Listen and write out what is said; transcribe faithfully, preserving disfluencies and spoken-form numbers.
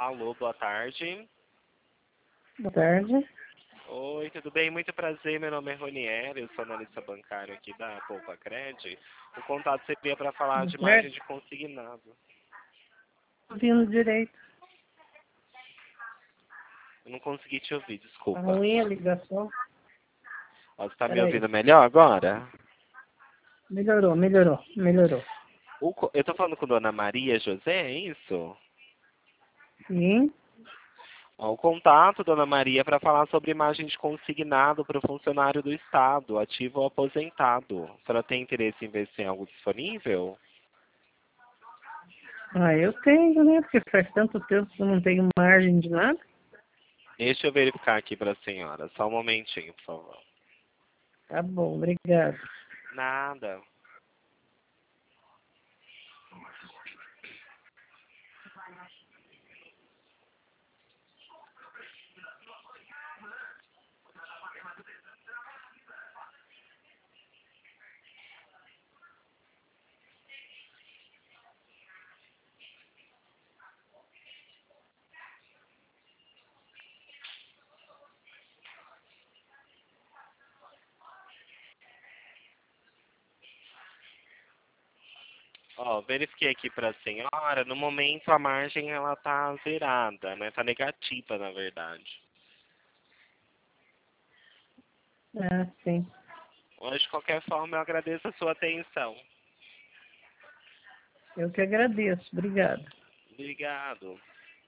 Alô, boa tarde. Boa tarde. Oi, tudo bem? Muito prazer, meu nome é Ronieri, eu sou analista bancário aqui da Poupa Cred. O contato seria para falar de margem de consignado. Ouvindo direito. Eu não consegui te ouvir, Tá desculpa. ruim a ligação. Ó, você está me Peraí. ouvindo melhor agora? Melhorou, melhorou, melhorou. O co- eu estou falando com Dona Maria José, é isso? Sim. Ó, o contato, Dona Maria, para falar sobre imagem de consignado para o funcionário do Estado, ativo ou aposentado. A senhora tem interesse em ver se tem algo disponível? Ah, eu tenho, né? Porque faz tanto tempo que eu não tenho margem de nada. Deixa eu verificar aqui para a senhora. Só um momentinho, por favor. Tá bom, obrigado. Nada. Ó, verifiquei aqui para a senhora. No momento, a margem ela tá zerada, né? Tá negativa, na verdade. Ah, sim. Mas, de qualquer forma, eu agradeço a sua atenção. Eu que agradeço. Obrigado. Obrigado.